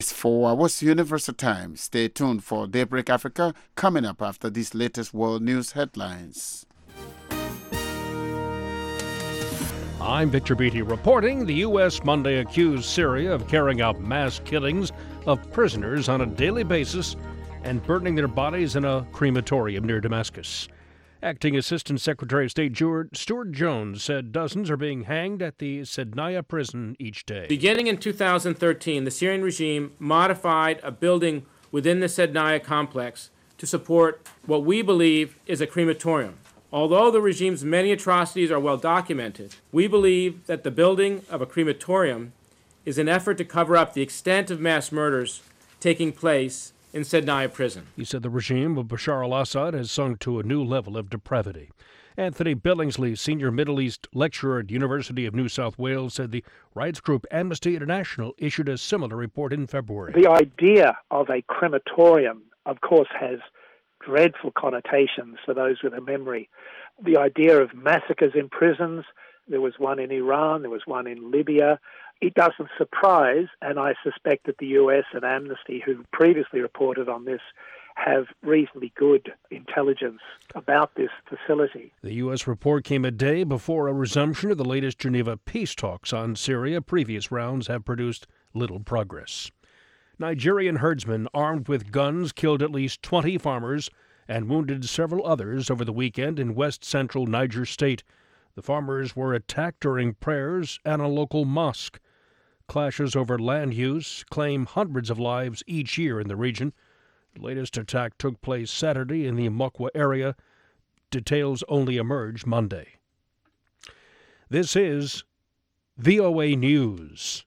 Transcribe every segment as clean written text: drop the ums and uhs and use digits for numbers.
It's 4 hours Universal Time. Stay tuned for Daybreak Africa coming up after these latest world news headlines. I'm Victor Beatty reporting. The U.S. Monday accused Syria of carrying out mass killings of prisoners on a daily basis and burning their bodies in a crematorium near Damascus. Acting Assistant Secretary of State Stuart Jones said dozens are being hanged at the Sednaya prison each day. Beginning in 2013, the Syrian regime modified a building within the Sednaya complex to support what we believe is a crematorium. Although the regime's many atrocities are well documented, we believe that the building of a crematorium is an effort to cover up the extent of mass murders taking place in Sednaya prison. He said the regime of Bashar al-Assad has sunk to a new level of depravity. Anthony Billingsley, senior Middle East lecturer at University of New South Wales, said the rights group Amnesty International issued a similar report in February. The idea of a crematorium, of course, has dreadful connotations for those with a memory. The idea of massacres in prisons, there was one in Iran, there was one in Libya. It doesn't surprise, and I suspect that the US and Amnesty, who previously reported on this, have reasonably good intelligence about this facility. The U.S. report came a day before a resumption of the latest Geneva peace talks on Syria. Previous rounds have produced little progress. Nigerian herdsmen armed with guns killed at least 20 farmers and wounded several others over the weekend in west-central Niger State. The farmers were attacked during prayers at a local mosque. Clashes over land use claim hundreds of lives each year in the region. The latest attack took place Saturday in the Mokwa area. Details only emerged Monday. This is VOA News.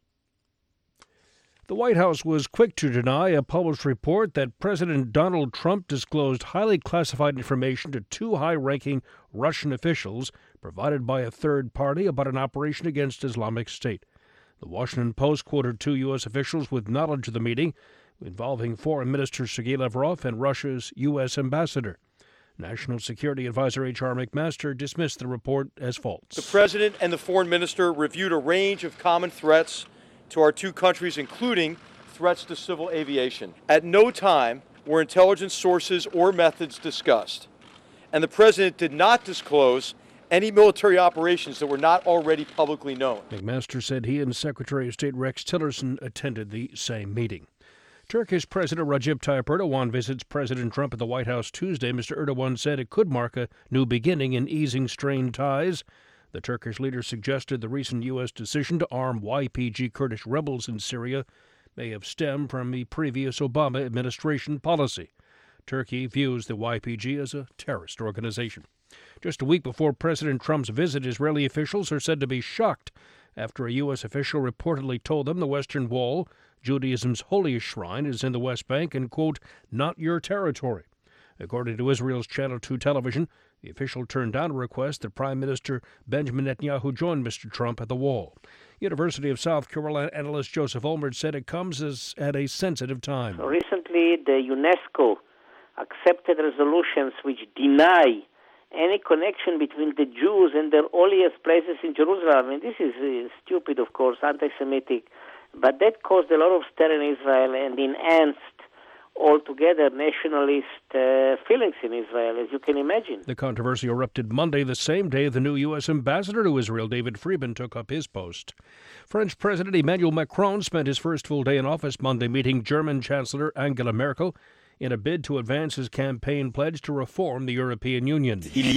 The White House was quick to deny a published report that President Donald Trump disclosed highly classified information to two high-ranking Russian officials provided by a third party about an operation against Islamic State. The Washington Post quoted two U.S. officials with knowledge of the meeting involving Foreign Minister Sergei Lavrov and Russia's U.S. ambassador. National Security Advisor H.R. McMaster dismissed the report as false. The President and the Foreign Minister reviewed a range of common threats to our two countries, including threats to civil aviation. At no time were intelligence sources or methods discussed, and the President did not disclose any military operations that were not already publicly known. McMaster said he and Secretary of State Rex Tillerson attended the same meeting. Turkish President Recep Tayyip Erdogan visits President Trump at the White House Tuesday. Mr. Erdogan said it could mark a new beginning in easing strained ties. The Turkish leader suggested the recent U.S. decision to arm YPG Kurdish rebels in Syria may have stemmed from the previous Obama administration policy. Turkey views the YPG as a terrorist organization. Just a week before President Trump's visit, Israeli officials are said to be shocked after a U.S. official reportedly told them the Western Wall, Judaism's holiest shrine, is in the West Bank and, quote, not your territory. According to Israel's Channel 2 television, the official turned down a request that Prime Minister Benjamin Netanyahu join Mr. Trump at the wall. University of South Carolina analyst Joseph Olmert said it comes at a sensitive time. Recently, the UNESCO accepted resolutions which deny any connection between the Jews and their holiest places in Jerusalem. And this is stupid, of course, anti-Semitic, but that caused a lot of stir in Israel and enhanced altogether nationalist feelings in Israel, as you can imagine. The controversy erupted Monday, the same day the new U.S. ambassador to Israel, David Friedman, took up his post. French President Emmanuel Macron spent his first full day in office Monday meeting German Chancellor Angela Merkel in a bid to advance his campaign pledge to reform the European Union. Speaking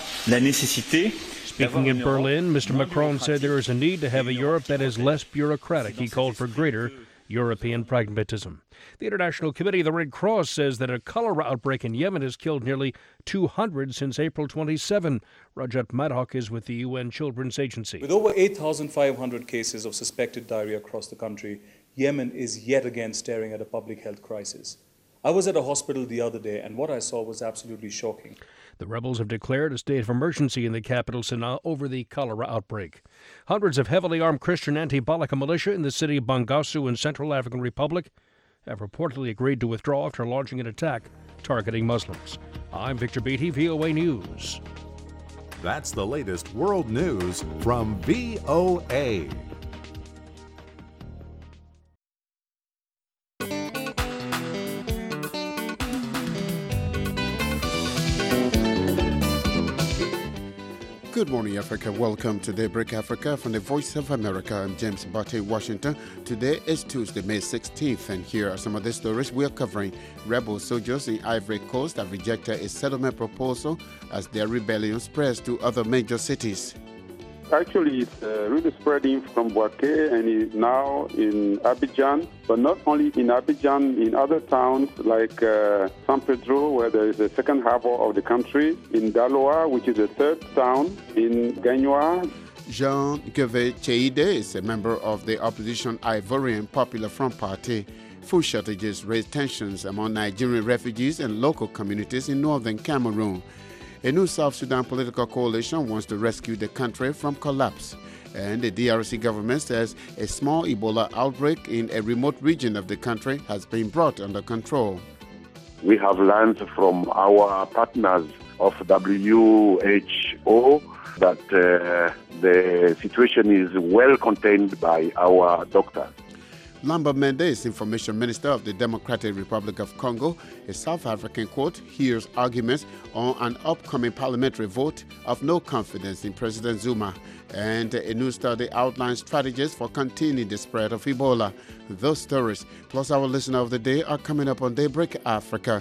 in Berlin, Mr. Macron said there is a need to have a Europe that is less bureaucratic. He called for greater European pragmatism. The International Committee of the Red Cross says that a cholera outbreak in Yemen has killed nearly 200 since April 27. Rajat Madhok is with the UN Children's Agency. With over 8,500 cases of suspected diarrhea across the country, Yemen is yet again staring at a public health crisis. I was at a hospital the other day, and what I saw was absolutely shocking. The rebels have declared a state of emergency in the capital, Sana'a, over the cholera outbreak. Hundreds of heavily armed Christian anti-Balaka militia in the city of Bangassou in Central African Republic have reportedly agreed to withdraw after launching an attack targeting Muslims. I'm Victor Beatty, VOA News. That's the latest world news from VOA. Good morning, Africa. Welcome to Daybreak Africa from the Voice of America. I'm James Barty, Washington. Today is Tuesday, May 16th, and here are some of the stories we are covering. Rebel soldiers in Ivory Coast have rejected a settlement proposal as their rebellion spreads to other major cities. Actually, it's really spreading from Bouaké and is now in Abidjan, but not only in Abidjan, in other towns like San Pedro, where there is the second harbor of the country, in Daloa, which is the third town, in Gagnoa. Jean-Guvet Cheide is a member of the opposition Ivorian Popular Front Party. Food shortages raise tensions among Nigerian refugees and local communities in northern Cameroon. A new South Sudan political coalition wants to rescue the country from collapse. And the DRC government says a small Ebola outbreak in a remote region of the country has been brought under control. We have learned from our partners of WHO that the situation is well contained by our doctors. Lambert Mende is Information Minister of the Democratic Republic of Congo. A South African court hears arguments on an upcoming parliamentary vote of no confidence in President Zuma. And a new study outlines strategies for containing the spread of Ebola. Those stories, plus our listener of the day, are coming up on Daybreak Africa.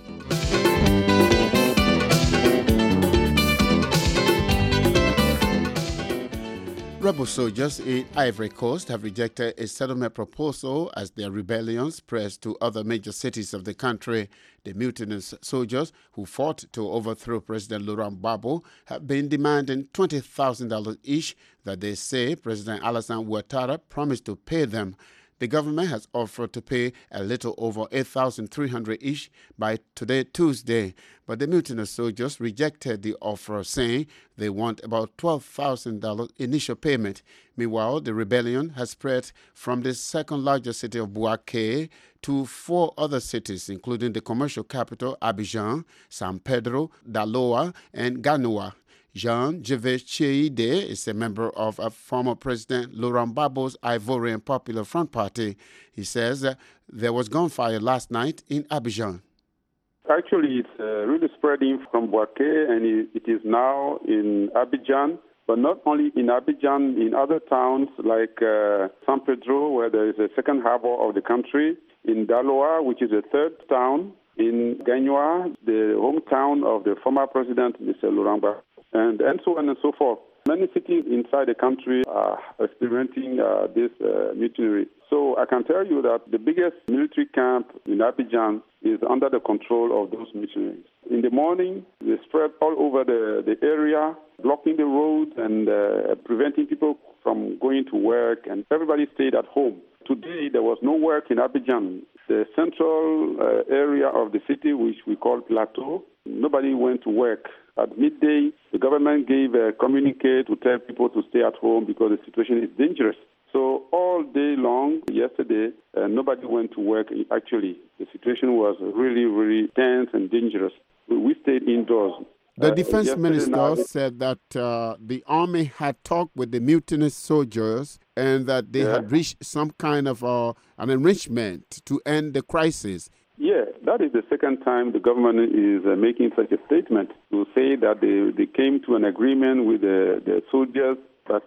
Rebel soldiers in Ivory Coast have rejected a settlement proposal as their rebellion spreads to other major cities of the country. The mutinous soldiers who fought to overthrow President Laurent Gbagbo have been demanding $20,000 each that they say President Alassane Ouattara promised to pay them. The government has offered to pay a little over $8,300 each by today, Tuesday. But the mutinous soldiers rejected the offer, saying they want about $12,000 initial payment. Meanwhile, the rebellion has spread from the second largest city of Bouaké to 4 other cities, including the commercial capital Abidjan, San Pedro, Daloa, and Gagnoa. Jean-Guvet Cheide is a member of former President Laurent Gbagbo's Ivorian Popular Front Party. He says there was gunfire last night in Abidjan. Actually, it's really spreading from Bouaké and it is now in Abidjan, but not only in Abidjan, in other towns like San Pedro, where there is a second harbor of the country, in Daloa, which is the third town, in Gagnoa, the hometown of the former president, Mr. Laurent Gbagbo. And so on and so forth. Many cities inside the country are experiencing this mutiny. So I can tell you that the biggest military camp in Abidjan is under the control of those mutineers. In the morning, they spread all over the area, blocking the roads and preventing people from going to work, and everybody stayed at home. Today, there was no work in Abidjan. The central area of the city, which we call Plateau, nobody went to work. At midday, the government gave a communique to tell people to stay at home because the situation is dangerous. So all day long, yesterday, nobody went to work. Actually, the situation was really, really tense and dangerous. We stayed indoors. The defense minister said that the army had talked with the mutinous soldiers and that they had reached some kind of an arrangement to end the crisis. Yeah, that is the second time the government is making such a statement to say that they came to an agreement with the soldiers, but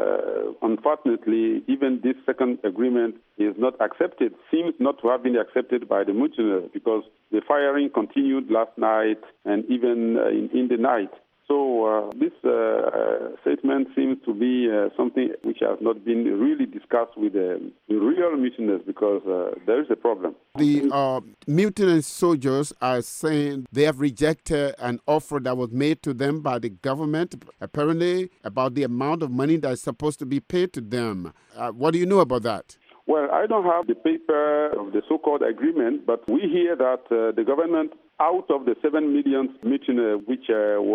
unfortunately, even this second agreement is not accepted, seems not to have been accepted by the mutineers because the firing continued last night and even in the night. So this statement seems to be something which has not been really discussed with the real mutineers because there is a problem. The mutinous soldiers are saying they have rejected an offer that was made to them by the government, apparently about the amount of money that is supposed to be paid to them. What do you know about that? Well, I don't have the paper of the so-called agreement, but we hear that the government, out of the 7 million mutiny which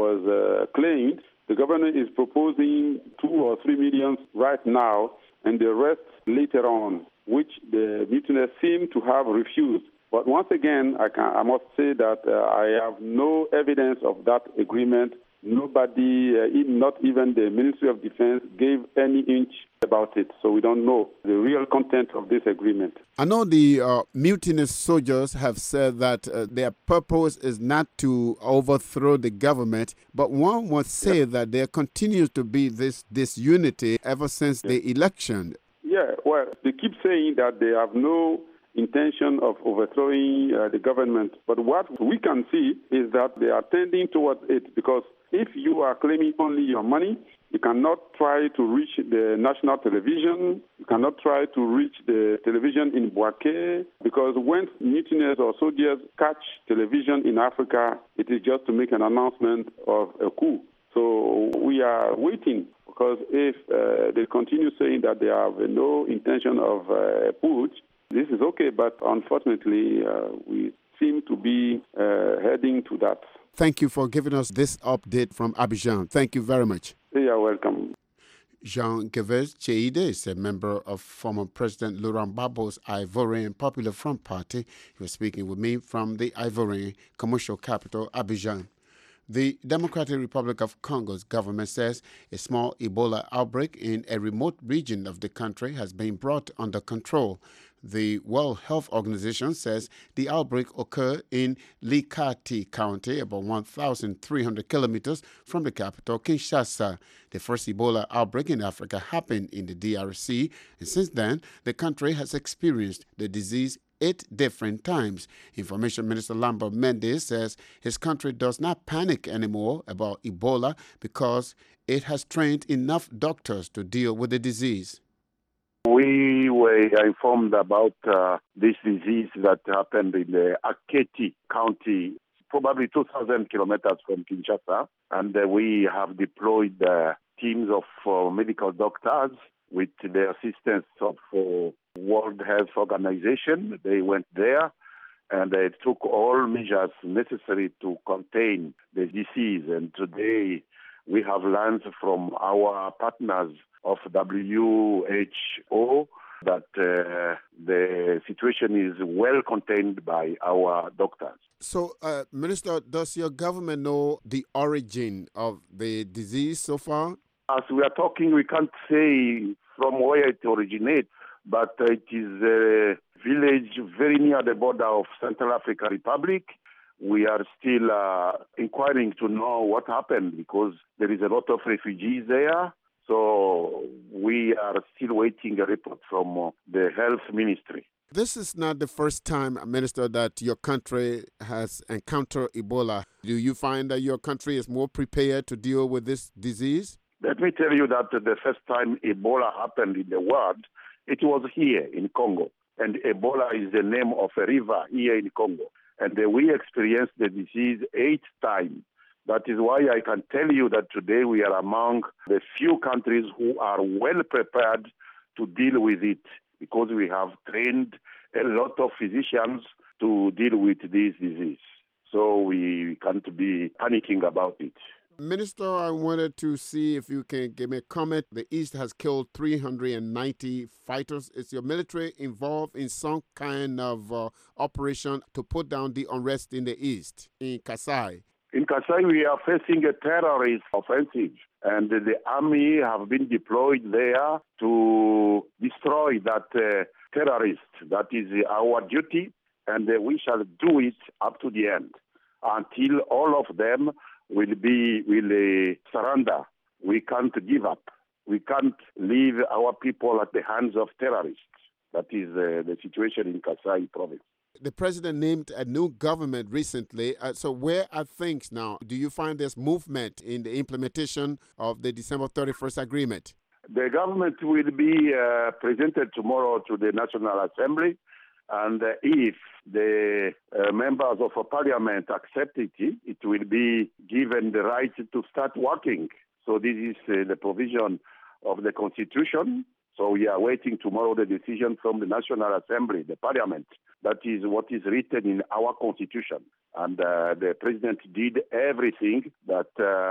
was claimed, the government is proposing 2 or 3 million right now, and the rest later on, which the mutineers seem to have refused. But once again, I must say that I have no evidence of that agreement. Nobody, not even the Ministry of Defense, gave any inch about it, so we don't know the real content of this agreement. I know the mutinous soldiers have said that their purpose is not to overthrow the government, but one would say that there continues to be this disunity ever since the election. Yeah, well, they keep saying that they have no intention of overthrowing the government. But what we can see is that they are tending towards it, because if you are claiming only your money, you cannot try to reach the national television. You cannot try to reach the television in Bouaké, because when mutineers or soldiers catch television in Africa, it is just to make an announcement of a coup. So we are waiting, because if they continue saying that they have no intention of putsch, this is okay, but unfortunately, we seem to be heading to that. Thank you for giving us this update from Abidjan. Thank you very much. You are welcome. Jean-Gervais Cheide is a member of former President Laurent Gbagbo's Ivorian Popular Front Party. He was speaking with me from the Ivorian commercial capital, Abidjan. The Democratic Republic of Congo's government says a small Ebola outbreak in a remote region of the country has been brought under control. The World Health Organization says the outbreak occurred in Likati County, about 1,300 kilometers from the capital, Kinshasa. The first Ebola outbreak in Africa happened in the DRC, and since then, the country has experienced the disease 8 different times. Information Minister Lambert Mende says his country does not panic anymore about Ebola because it has trained enough doctors to deal with the disease. We were informed about this disease that happened in the Aketi County, probably 2,000 kilometers from Kinshasa, and we have deployed teams of medical doctors with the assistance of World Health Organization. They went there and they took all measures necessary to contain the disease. And today we have learned from our partners of WHO that the situation is well contained by our doctors. So, Minister, does your government know the origin of the disease so far? As we are talking, we can't say from where it originates, but it is a village very near the border of Central African Republic. We are still inquiring to know what happened because there is a lot of refugees there. So we are still waiting a report from the health ministry. This is not the first time, Minister, that your country has encountered Ebola. Do you find that your country is more prepared to deal with this disease? Let me tell you that the first time Ebola happened in the world, it was here in Congo. And Ebola is the name of a river here in Congo. And we experienced the disease 8 times. That is why I can tell you that today we are among the few countries who are well prepared to deal with it, because we have trained a lot of physicians to deal with this disease. So we can't be panicking about it. Minister, I wanted to see if you can give me a comment. The East has killed 390 fighters. Is your military involved in some kind of operation to put down the unrest in the East, in Kasai? In Kasai, we are facing a terrorist offensive, and the army have been deployed there to destroy that terrorist. That is our duty, and we shall do it up to the end until all of them will surrender. We can't give up. We can't leave our people at the hands of terrorists. That is the situation in Kasai province. The president named a new government recently. So where are things now? Do you find there's movement in the implementation of the December 31st agreement? The government will be presented tomorrow to the National Assembly. And if the members of parliament accept it, it will be given the right to start working. So this is the provision of the Constitution. So we are waiting tomorrow the decision from the National Assembly, the parliament. That is what is written in our Constitution. And the president did everything that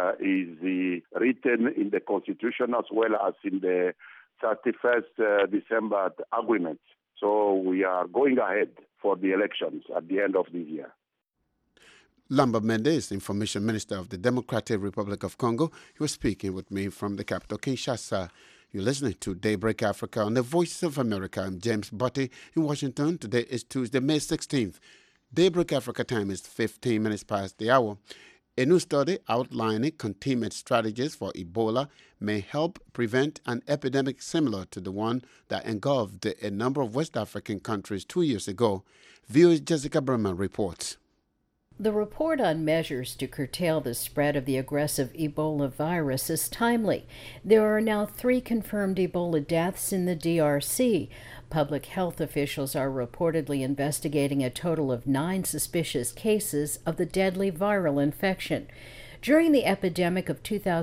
is written in the Constitution as well as in the 31st December agreement. So we are going ahead for the elections at the end of this year. Lambert Mende is Information Minister of the Democratic Republic of Congo. He was speaking with me from the capital, Kinshasa. You're listening to Daybreak Africa on the Voice of America. I'm James Butty in Washington. Today is Tuesday, May 16th. Daybreak Africa time is 15 minutes past the hour. A new study outlining containment strategies for Ebola may help prevent an epidemic similar to the one that engulfed a number of West African countries 2 years ago. VOA's Jessica Berman reports. The report on measures to curtail the spread of the aggressive Ebola virus is timely. There are now 3 confirmed Ebola deaths in the DRC. Public health officials are reportedly investigating a total of 9 suspicious cases of the deadly viral infection. During the epidemic of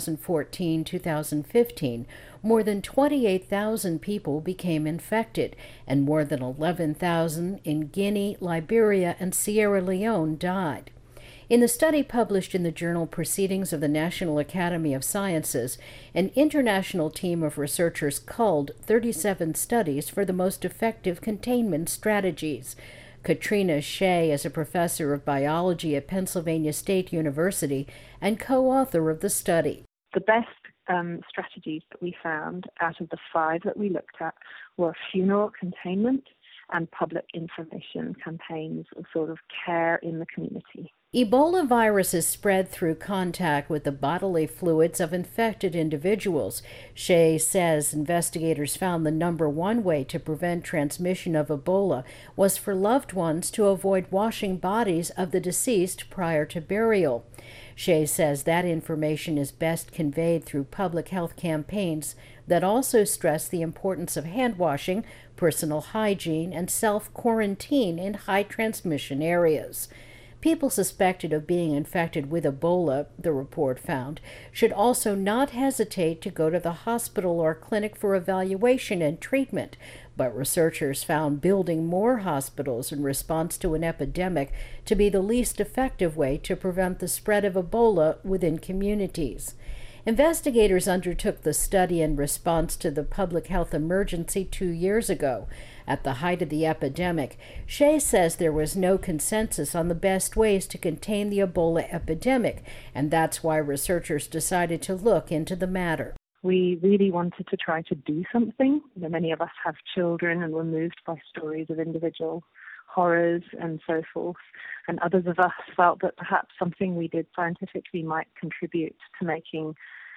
2014-2015, more than 28,000 people became infected, and more than 11,000 in Guinea, Liberia, and Sierra Leone died. In the study published in the journal Proceedings of the National Academy of Sciences, an international team of researchers culled 37 studies for the most effective containment strategies. Katrina Shea is a professor of biology at Pennsylvania State University and co-author of the study. The best strategies that we found out of the 5 that we looked at were funeral containment and public information campaigns of sort of care in the community. Ebola virus is spread through contact with the bodily fluids of infected individuals. Shea says investigators found the number 1 way to prevent transmission of Ebola was for loved ones to avoid washing bodies of the deceased prior to burial. Shea says that information is best conveyed through public health campaigns that also stress the importance of hand washing, personal hygiene, and self-quarantine in high transmission areas. People suspected of being infected with Ebola, the report found, should also not hesitate to go to the hospital or clinic for evaluation and treatment, but researchers found building more hospitals in response to an epidemic to be the least effective way to prevent the spread of Ebola within communities. Investigators undertook the study in response to the public health emergency 2 years ago. At the height of the epidemic, Shea says there was no consensus on the best ways to contain the Ebola epidemic, and that's why researchers decided to look into the matter. We really wanted to try to do something. Many of us have children and were moved by stories of individual horrors and so forth. And others of us felt that perhaps something we did scientifically might contribute to making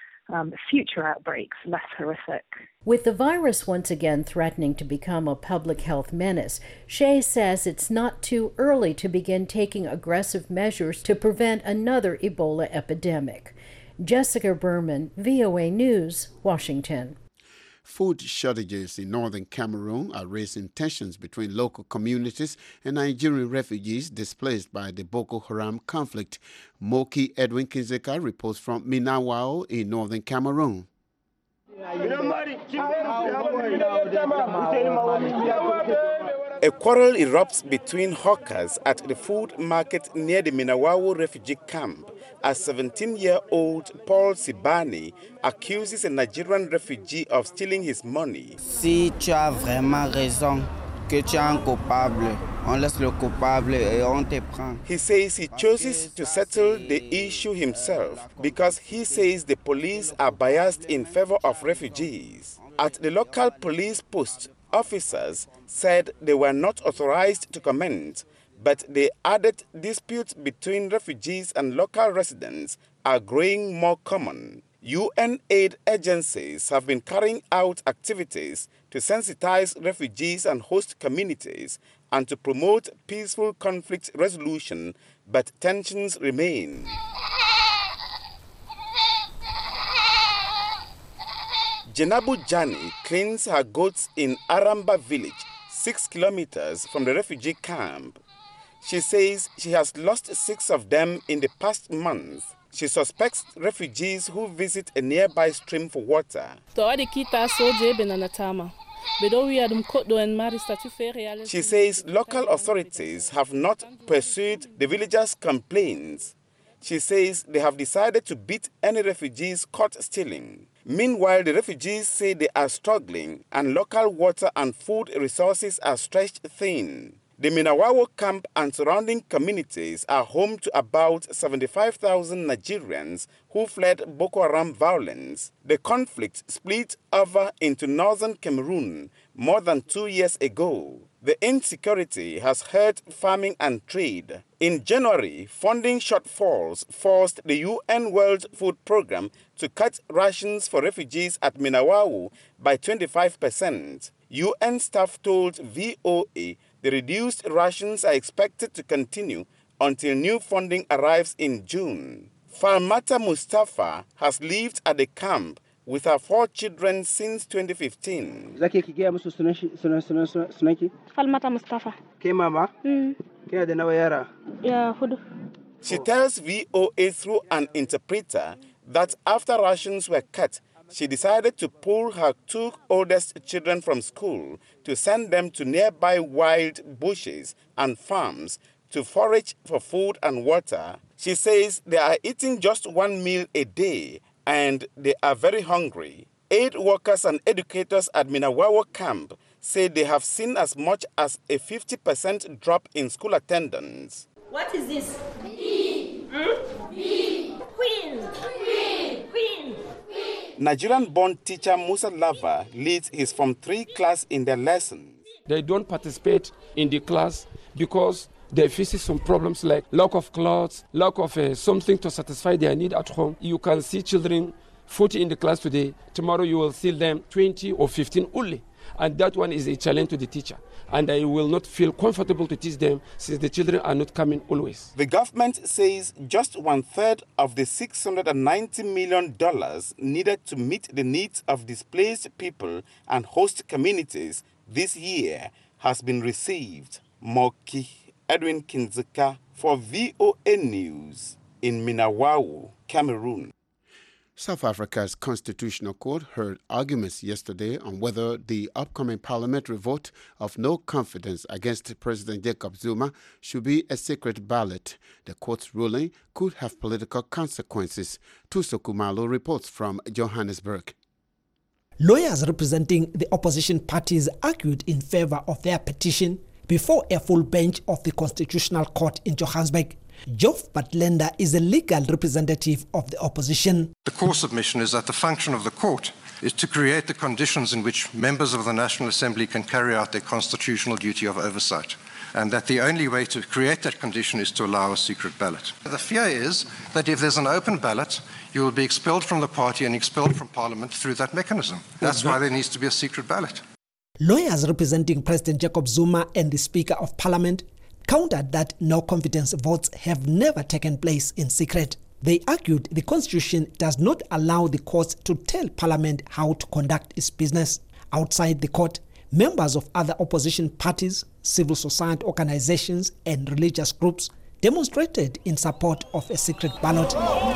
future outbreaks less horrific. With the virus once again threatening to become a public health menace, Shea says it's not too early to begin taking aggressive measures to prevent another Ebola epidemic. Jessica Berman, VOA News, Washington. Food shortages in northern Cameroon are raising tensions between local communities and Nigerian refugees displaced by the Boko Haram conflict. Moki Edwin Kinzeka reports from Minawao in northern Cameroon. A quarrel erupts between hawkers at the food market near the Minawao refugee camp as 17-year-old Paul Sibani accuses a Nigerian refugee of stealing his money. Si tu as vraiment raison que tu es un coupable, on laisse le coupable et on te prend. He says he chooses to settle the issue himself because he says the police are biased in favor of refugees. At the local police post, officers said they were not authorized to comment, but they added disputes between refugees and local residents are growing more common. UN aid agencies have been carrying out activities to sensitize refugees and host communities and to promote peaceful conflict resolution, but tensions remain. Jenabu Jani cleans her goats in Aramba village, 6 kilometers from the refugee camp. She says she has lost 6 of them in the past month. She suspects refugees who visit a nearby stream for water. She says local authorities have not pursued the villagers' complaints. She says they have decided to beat any refugees caught stealing. Meanwhile, the refugees say they are struggling and local water and food resources are stretched thin. The Minawawo camp and surrounding communities are home to about 75,000 Nigerians who fled Boko Haram violence. The conflict split over into northern Cameroon more than 2 years ago. The insecurity has hurt farming and trade. In January, funding shortfalls forced the UN World Food Programme to cut rations for refugees at Minawawo by 25%. UN staff told VOA the reduced rations are expected to continue until new funding arrives in June. Falmata Mustafa has lived at the camp with her 4 children since 2015. Falmata Mustafa. Ke mama? Ke da nawa yara? Ya hudu. She tells VOA through an interpreter that after rations were cut, she decided to pull her 2 oldest children from school to send them to nearby wild bushes and farms to forage for food and water. She says they are eating just 1 meal a day and they are very hungry. Aid workers and educators at Minawawo camp say they have seen as much as a 50% drop in school attendance. What is this? Bee. Bee. Queen. Queen. Queen. Nigerian-born teacher Musa Lava leads his Form 3 class in their lessons. They don't participate in the class because they face some problems like lack of clothes, lack of something to satisfy their need at home. You can see children 40 in the class today. Tomorrow you will see them 20 or 15 only. And that one is a challenge to the teacher. And I will not feel comfortable to teach them since the children are not coming always. The government says just 1/3 of the $690 million needed to meet the needs of displaced people and host communities this year has been received. Moki Edwin Kinzika for VOA News in Minawawo, Cameroon. South Africa's Constitutional Court heard arguments yesterday on whether the upcoming parliamentary vote of no confidence against President Jacob Zuma should be a secret ballot. The court's ruling could have political consequences. Tuso Kumalo reports from Johannesburg. Lawyers representing the opposition parties argued in favor of their petition before a full bench of the Constitutional Court in Johannesburg. Geoff Batlender is a legal representative of the opposition. The core submission is that the function of the court is to create the conditions in which members of the National Assembly can carry out their constitutional duty of oversight, and that the only way to create that condition is to allow a secret ballot. The fear is that if there's an open ballot, you will be expelled from the party and expelled from Parliament through that mechanism. That's why there needs to be a secret ballot. Lawyers representing President Jacob Zuma and the Speaker of Parliament countered that no confidence votes have never taken place in secret. They argued the Constitution does not allow the courts to tell Parliament how to conduct its business. Outside the court, members of other opposition parties, civil society organizations and religious groups demonstrated in support of a secret ballot.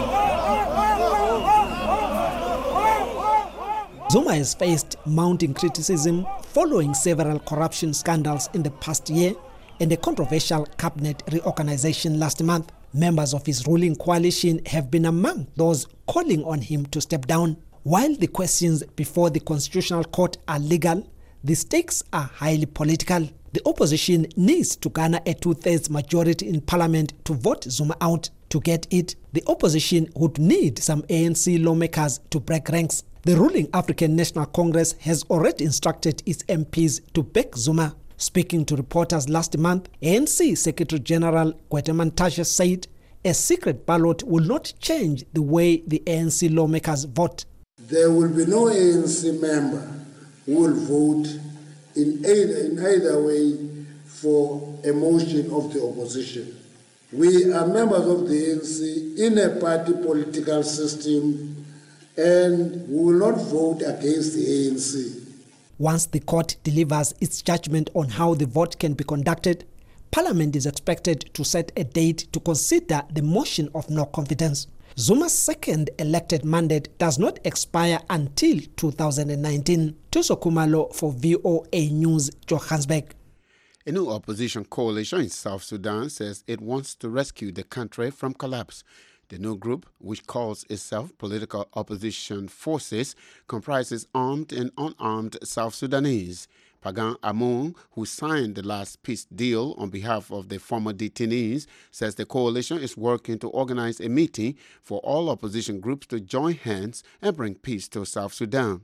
Zuma has faced mounting criticism following several corruption scandals in the past year and a controversial cabinet reorganization last month. Members of his ruling coalition have been among those calling on him to step down. While the questions before the Constitutional Court are legal, the stakes are highly political. The opposition needs to garner a 2/3 majority in Parliament to vote Zuma out. To get it, the opposition would need some ANC lawmakers to break ranks. The ruling African National Congress has already instructed its MPs to back Zuma. Speaking to reporters last month, ANC Secretary General Gwede Mantashe said a secret ballot will not change the way the ANC lawmakers vote. There will be no ANC member who will vote in either way for a motion of the opposition. We are members of the ANC in a party political system, and we will not vote against the ANC. Once the court delivers its judgment on how the vote can be conducted, Parliament is expected to set a date to consider the motion of no confidence. Zuma's second elected mandate does not expire until 2019. Tuso Kumalo for VOA News, Johannesburg. A new opposition coalition in South Sudan says it wants to rescue the country from collapse. The new group, which calls itself Political Opposition Forces, comprises armed and unarmed South Sudanese. Pagan Amon, who signed the last peace deal on behalf of the former detainees, says the coalition is working to organize a meeting for all opposition groups to join hands and bring peace to South Sudan.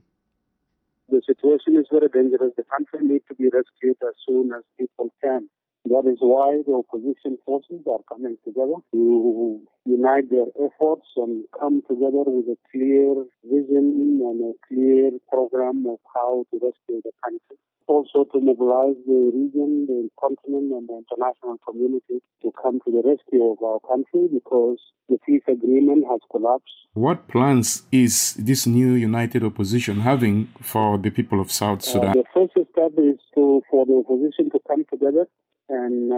The situation is very dangerous. The country needs to be rescued as soon as people can. That is why the opposition forces are coming together to unite their efforts and come together with a clear vision and a clear program of how to rescue the country. Also to mobilize the region, the continent, and the international community to come to the rescue of our country because the peace agreement has collapsed. What plans is this new united opposition having for the people of South Sudan? The first step is for the opposition to come together and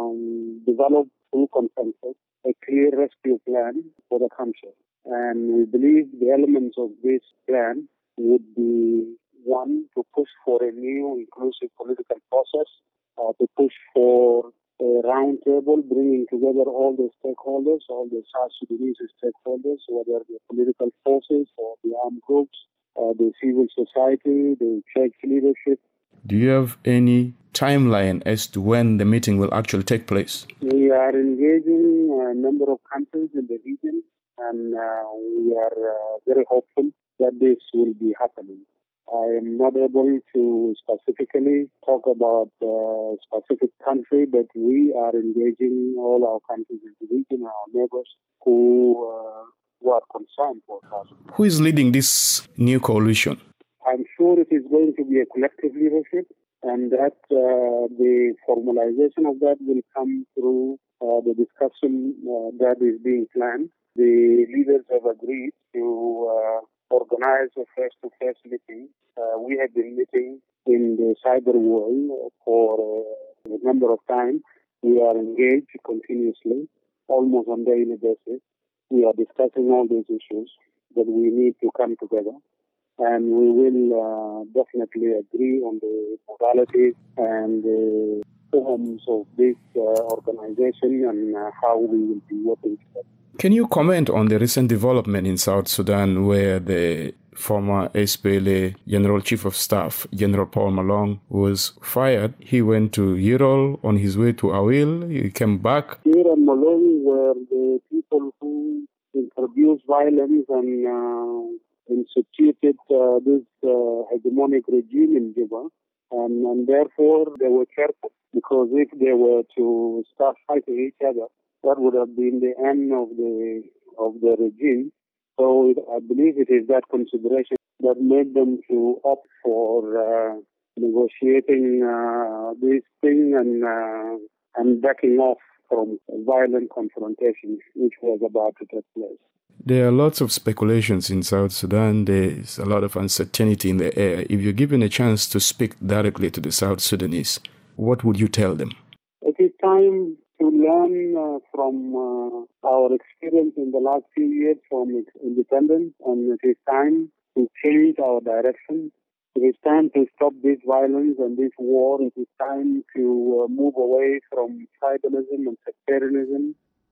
develop through consensus a clear rescue plan for the country. And we believe the elements of this plan would be, one, to push for a new inclusive political process, to push for a round table bringing together all the stakeholders, all the South Sudanese stakeholders, whether the political forces or the armed groups, the civil society, the church leadership. Do you have any timeline as to when the meeting will actually take place? We are engaging a number of countries in the region, and we are very hopeful that this will be happening. I am not able to specifically talk about a specific country, but we are engaging all our countries in the region, our neighbors who are concerned for us. Who is leading this new coalition? I'm sure it is going to be a collective leadership, and that the formalization of that will come through the discussion that is being planned. The leaders have agreed to organize a face-to-face meeting. We have been meeting in the cyber world for a number of times. We are engaged continuously, almost on a daily basis. We are discussing all these issues that we need to come together. And we will definitely agree on the modalities and the forms of this organization and how we will be working together. Can you comment on the recent development in South Sudan where the former SPLA General Chief of Staff, General Paul Malong, was fired? He went to Yirol on his way to Awil. He came back. Yirol and Malong were the people who introduced violence and instituted this hegemonic regime in Juba, and therefore they were careful, because if they were to start fighting each other, that would have been the end of the regime. So I believe it is that consideration that made them to opt for negotiating this thing and backing off from violent confrontation, which was about to take place. There are lots of speculations in South Sudan. There's a lot of uncertainty in the air. If you're given a chance to speak directly to the South Sudanese, what would you tell them? It is time to learn from our experience in the last few years from independence, and it is time to change our direction. It is time to stop this violence and this war. It is time to move away from tribalism and sectarianism.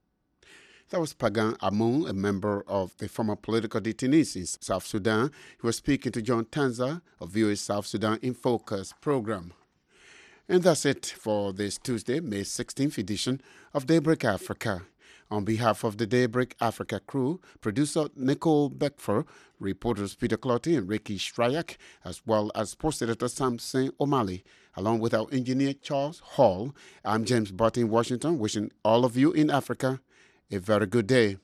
That was Pagan Amon, a member of the former political detainees in South Sudan. He was speaking to John Tanza of VOA South Sudan in Focus program. And that's it for this Tuesday, May 16th edition of Daybreak Africa. On behalf of the Daybreak Africa crew, producer Nicole Beckford, reporters Peter Clotty and Ricky Shryak, as well as sports editor Samson O'Malley, along with our engineer Charles Hall, I'm James Barton in Washington, wishing all of you in Africa a very good day.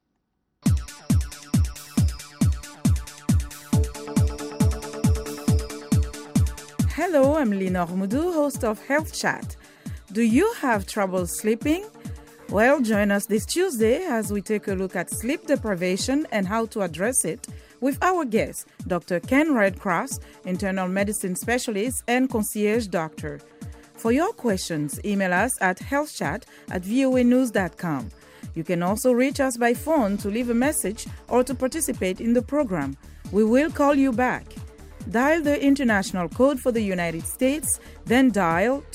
Hello, I'm Lina Ormudu, host of Health Chat. Do you have trouble sleeping? Well, join us this Tuesday as we take a look at sleep deprivation and how to address it with our guest, Dr. Ken Redcross, internal medicine specialist and concierge doctor. For your questions, email us at healthchat@voanews.com. You can also reach us by phone to leave a message or to participate in the program. We will call you back. Dial the international code for the United States, then dial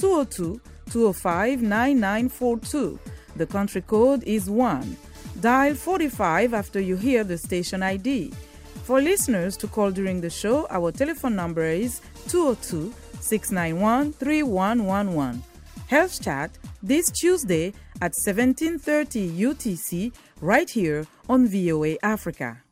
202-205-9942. The country code is 1. Dial 45 after you hear the station ID. For listeners to call during the show, our telephone number is 691-3111. Health Chat this Tuesday at 17:30 UTC right here on VOA Africa.